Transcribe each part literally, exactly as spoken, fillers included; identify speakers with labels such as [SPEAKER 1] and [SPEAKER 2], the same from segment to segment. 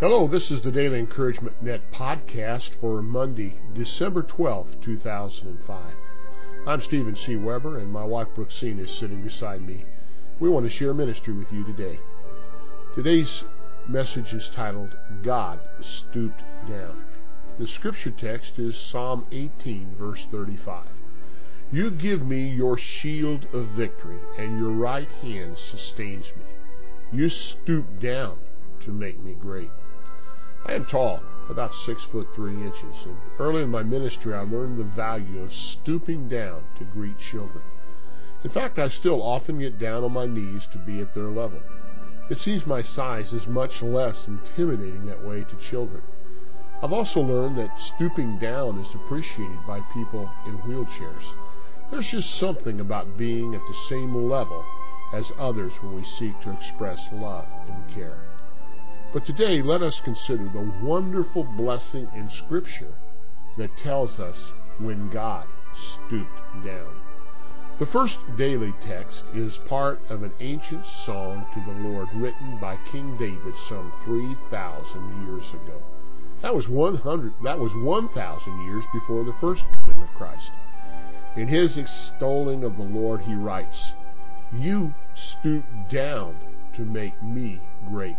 [SPEAKER 1] Hello, this is the Daily Encouragement Net podcast for Monday, December twelfth, two thousand five. I'm Stephen C. Weber, and my wife Brooksine is sitting beside me. We want to share ministry with you today. Today's message is titled, God Stooped Down. The scripture text is Psalm eighteen, verse thirty-five. You give me your shield of victory, and your right hand sustains me. You stoop down to make me great. I am tall, about six foot three inches, and early in my ministry I learned the value of stooping down to greet children. In fact, I still often get down on my knees to be at their level. It seems my size is much less intimidating that way to children. I've also learned that stooping down is appreciated by people in wheelchairs. There's just something about being at the same level as others when we seek to express love and care. But today, let us consider the wonderful blessing in Scripture that tells us when God stooped down. The first daily text is part of an ancient song to the Lord written by King David some three thousand years ago. That was one hundred. That was one thousand years before the first coming of Christ. In his extolling of the Lord, he writes, "You stooped down to make me great."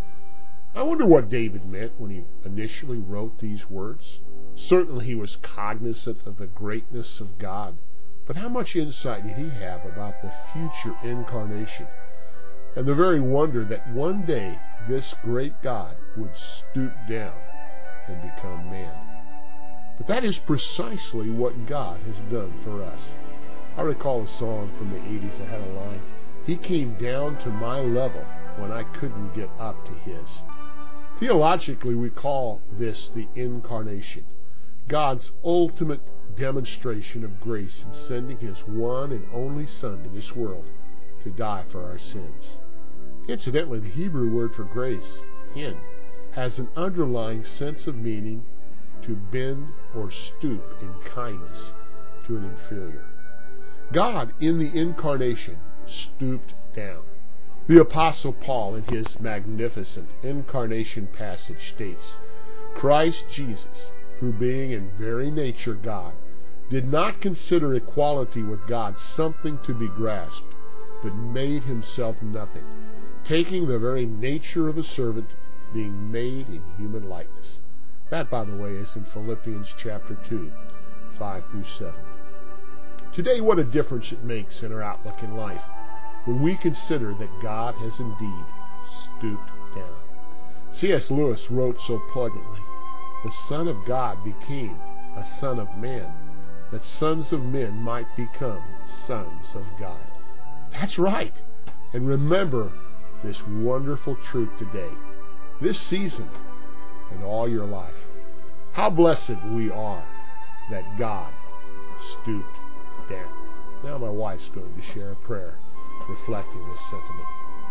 [SPEAKER 1] I wonder what David meant when he initially wrote these words. Certainly he was cognizant of the greatness of God, but how much insight did he have about the future incarnation and the very wonder that one day this great God would stoop down and become man? But that is precisely what God has done for us. I recall a song from the eighties that had a line, "He came down to my level when I couldn't get up to his." Theologically, we call this the incarnation, God's ultimate demonstration of grace in sending his one and only Son to this world to die for our sins. Incidentally, the Hebrew word for grace, hin, has an underlying sense of meaning to bend or stoop in kindness to an inferior. God, in the incarnation, stooped down. The Apostle Paul, in his magnificent incarnation passage, states, "Christ Jesus, who being in very nature God, did not consider equality with God something to be grasped, but made himself nothing, taking the very nature of a servant, being made in human likeness." That, by the way, is in Philippians chapter two, five through seven. Today, what a difference it makes in our outlook in life when we consider that God has indeed stooped down. C S Lewis wrote so poignantly, "The Son of God became a Son of Man, that sons of men might become sons of God." That's right. And remember this wonderful truth today, this season, and all your life. How blessed we are that God stooped down. Now my wife's going to share a prayer reflecting this sentiment.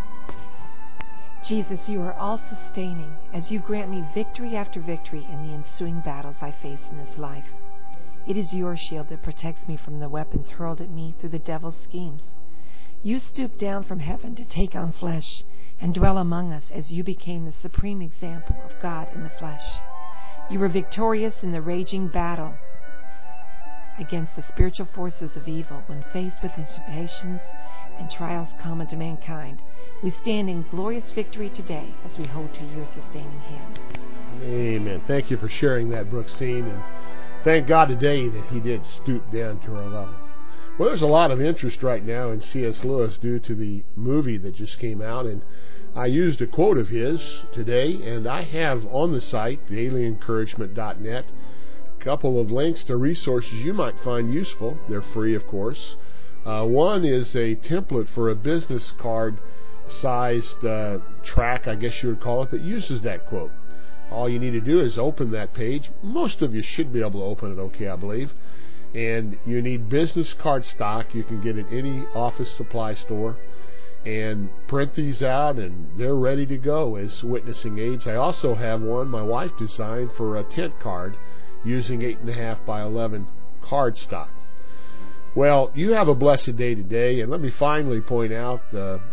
[SPEAKER 2] Jesus, you are all-sustaining as you grant me victory after victory in the ensuing battles I face in this life. It is your shield that protects me from the weapons hurled at me through the devil's schemes. You stooped down from heaven to take on flesh and dwell among us as you became the supreme example of God in the flesh. You were victorious in the raging battle against the spiritual forces of evil when faced with temptations and trials common to mankind. We stand in glorious victory today as we hold to your sustaining hand.
[SPEAKER 1] Amen. Thank you for sharing that, Brooksine, and thank God today that he did stoop down to our level. Well, there's a lot of interest right now in C S Lewis due to the movie that just came out, and I used a quote of his today, and I have on the site, daily encouragement dot net, a couple of links to resources you might find useful. They're free, of course. Uh, one is a template for a business card-sized uh, track, I guess you would call it, that uses that quote. All you need to do is open that page. Most of you should be able to open it okay, I believe. And you need business card stock. You can get it at any office supply store. And print these out, and they're ready to go as witnessing aids. I also have one my wife designed for a tent card using eight and a half by eleven card stock. Well, you have a blessed day today, and let me finally point out, uh,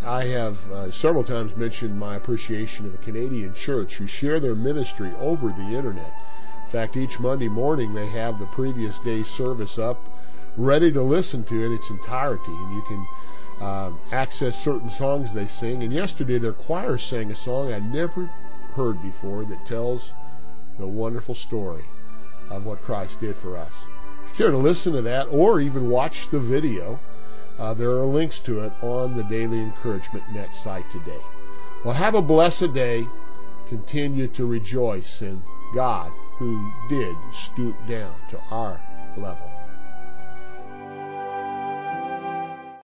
[SPEAKER 1] I have uh, several times mentioned my appreciation of a Canadian church who share their ministry over the internet. In fact, each Monday morning they have the previous day's service up, ready to listen to in its entirety, and you can um, access certain songs they sing. And yesterday their choir sang a song I never heard before that tells the wonderful story of what Christ did for us. If you care to listen to that or even watch the video, uh, there are links to it on the Daily Encouragement Net site today. Well, have a blessed day. Continue to rejoice in God who did stoop down to our level.